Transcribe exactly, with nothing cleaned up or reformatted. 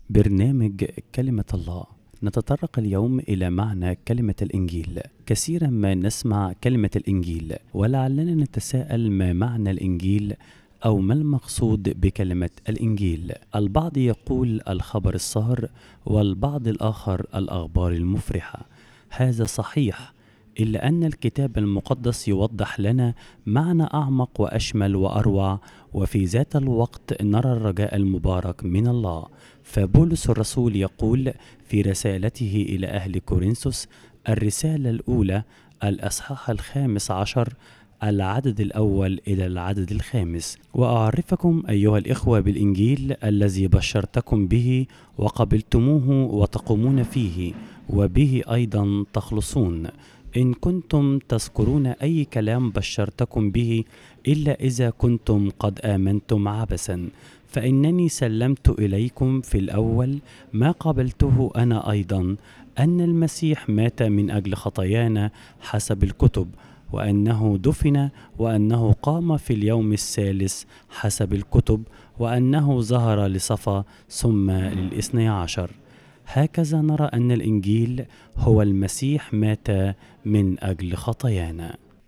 برنامج كلمة الله. نتطرق اليوم إلى معنى كلمة الإنجيل. كثيرا ما نسمع كلمة الإنجيل، ولعلنا نتساءل ما معنى الإنجيل أو ما المقصود بكلمة الإنجيل. البعض يقول الخبر السار، والبعض الآخر الأخبار المفرحة. هذا صحيح، إلا أن الكتاب المقدس يوضح لنا معنى أعمق وأشمل وأروع، وفي ذات الوقت نرى الرجاء المبارك من الله. فبولس الرسول يقول في رسالته إلى أهل كورنثوس الرسالة الأولى الأصحاح الخامس عشر العدد الأول إلى العدد الخامس: وأعرفكم أيها الإخوة بالإنجيل الذي بشرتكم به وقبلتموه وتقومون فيه، وبه أيضا تخلصون، إن كنتم تذكرون أي كلام بشرتكم به، إلا إذا كنتم قد آمنتم عبثا. فإنني سلمت إليكم في الأول ما قبلته أنا أيضا، أن المسيح مات من أجل خطايانا حسب الكتب، وأنه دفن، وأنه قام في اليوم الثالث حسب الكتب، وأنه ظهر لصفا ثم للاثني عشر. هكذا نرى أن الإنجيل هو المسيح مات من أجل خطايانا.